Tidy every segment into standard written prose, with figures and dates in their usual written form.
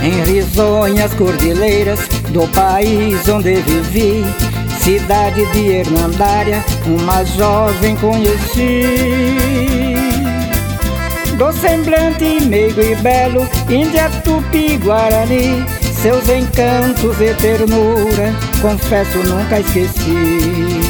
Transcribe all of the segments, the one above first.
em risonhas cordilheiras do país onde vivi, cidade de Hernandária, uma jovem conheci. Do semblante meigo e belo, Índia, Tupi, Guarani, seus encantos e ternura, confesso nunca esqueci.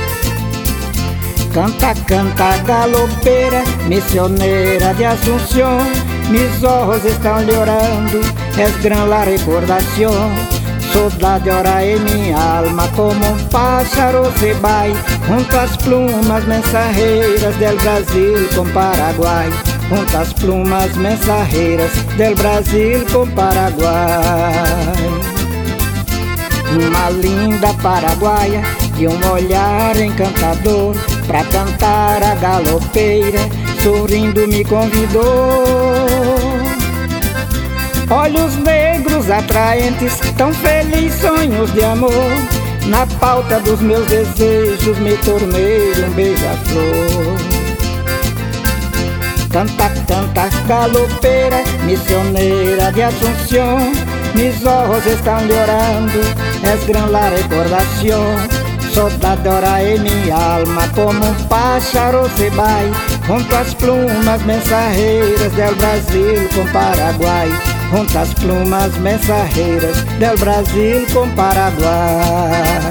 Canta, canta, galopeira, missioneira de Assunção, mis ojos estão lhe orando, es gran la recordación. Saudade ora em minha alma, como um pássaro se vai, junto às plumas mensajeiras del Brasil com Paraguai, junto às plumas mensajeiras del Brasil com Paraguai. Uma linda paraguaia de um olhar encantador, pra cantar a galopeira, sorrindo me convidou. Olhos negros atraentes, tão felizes sonhos de amor, na pauta dos meus desejos me tornei um beija-flor. Canta, canta, galopeira, missioneira de Assunção, mis ojos estão lhe orando, es gran la recordación. Saudade ora em minha alma, como um pássaro se vai, junto às plumas mensajeiras del Brasil com Paraguai, junto às plumas mensajeiras del Brasil com Paraguai.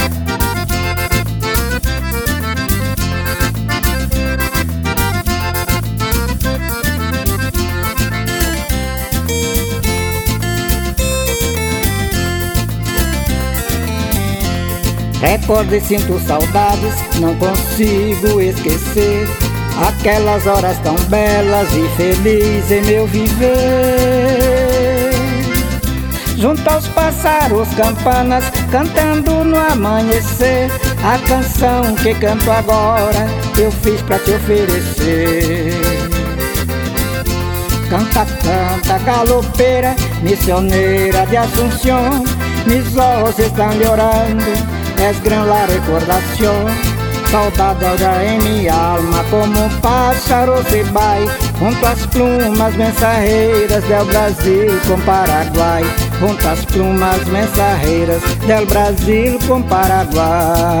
Recordo e sinto saudades, não consigo esquecer aquelas horas tão belas e felizes em meu viver. Junto aos pássaros campanas, cantando no amanhecer, a canção que canto agora eu fiz pra te oferecer. Canta, canta, galopeira, missioneira de Assunção, mis ojos estão lhe orando, es gran la recordación. Saudade ora em minha alma, como um pássaro se vai, junto às plumas mensajeiras del Brasil com Paraguai, junto às plumas mensajeiras del Brasil com Paraguai.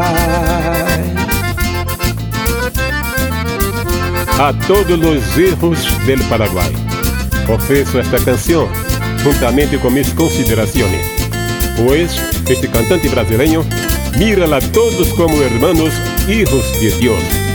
A todos os hijos del Paraguay ofreço esta canção juntamente com mis considerações, pues este cantante brasileño mira a todos como hermanos, hijos de Dios.